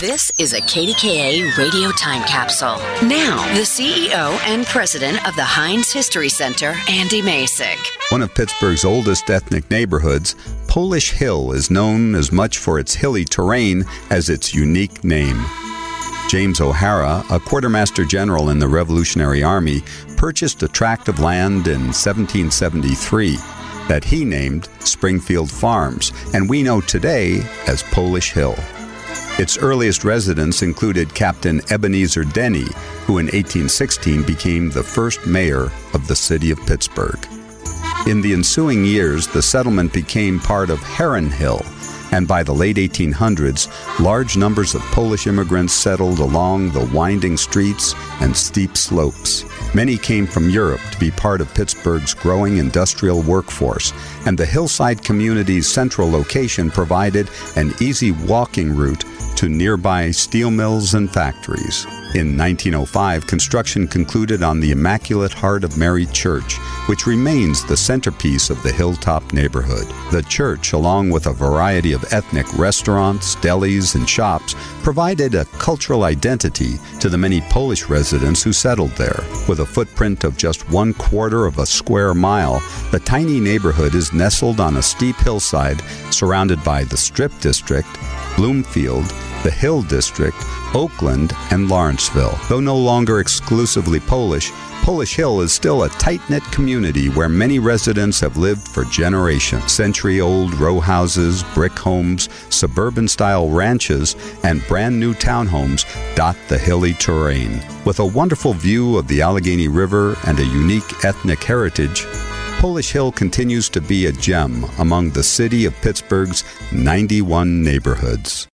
This is a KDKA radio time capsule. Now, the CEO and president of the Heinz History Center, Andy Masek. One of Pittsburgh's oldest ethnic neighborhoods, Polish Hill is known as much for its hilly terrain as its unique name. James O'Hara, a quartermaster general in the Revolutionary Army, purchased a tract of land in 1773 that he named Springfield Farms, and we know today as Polish Hill. Its earliest residents included Captain Ebenezer Denny, who in 1816 became the first mayor of the city of Pittsburgh. In the ensuing years, the settlement became part of Heron Hill, and by the late 1800s, large numbers of Polish immigrants settled along the winding streets and steep slopes. Many came from Europe to be part of Pittsburgh's growing industrial workforce, and the hillside community's central location provided an easy walking route to nearby steel mills and factories. In 1905, construction concluded on the Immaculate Heart of Mary Church, which remains the centerpiece of the hilltop neighborhood. The church, along with a variety of ethnic restaurants, delis, and shops, provided a cultural identity to the many Polish residents who settled there. With a footprint of just 1/4 of a square mile, the tiny neighborhood is nestled on a steep hillside surrounded by the Strip District, Bloomfield, the Hill District, Oakland, and Lawrenceville. Though no longer exclusively Polish, Polish Hill is still a tight-knit community where many residents have lived for generations. Century-old row houses, brick homes, suburban-style ranches, and brand-new townhomes dot the hilly terrain. With a wonderful view of the Allegheny River and a unique ethnic heritage, Polish Hill continues to be a gem among the city of Pittsburgh's 91 neighborhoods.